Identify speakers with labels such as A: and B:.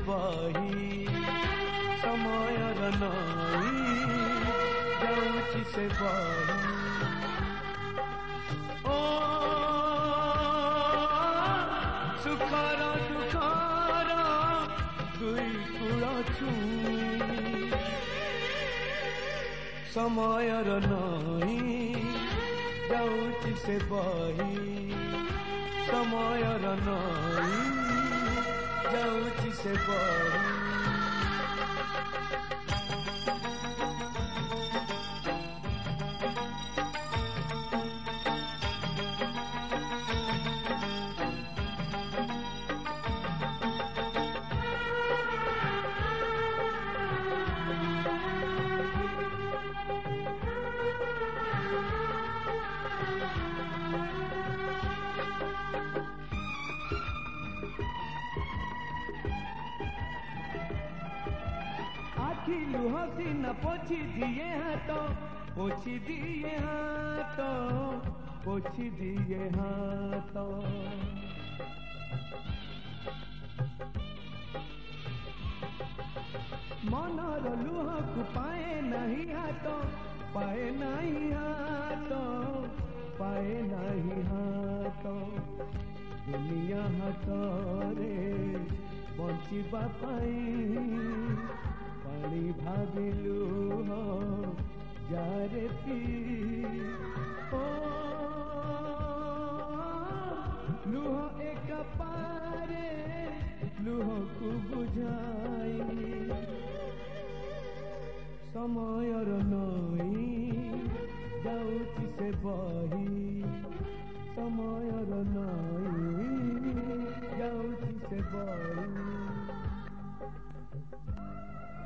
A: बही समयर नई जाऊँची से बही ओ सुखर दुखर दुई कूल छुई समयर नई जाऊँची से बही समयर नई जाऊँची से बही लुहसी न पोछी दिए हाथ पोछी दिए हाथ पोछी दिए हाथ मनर लुह को पाए नहीं हाथ पाए नहीं हाथ पाए नहीं हाथ दुनिया हाथ रे बंचिबा पाई पानी भाविलु हो जारे पी ओ लुह एक पारे लुह को बुझाई समयर नई जाऊँची से बही समयर नई जाऊँची से बही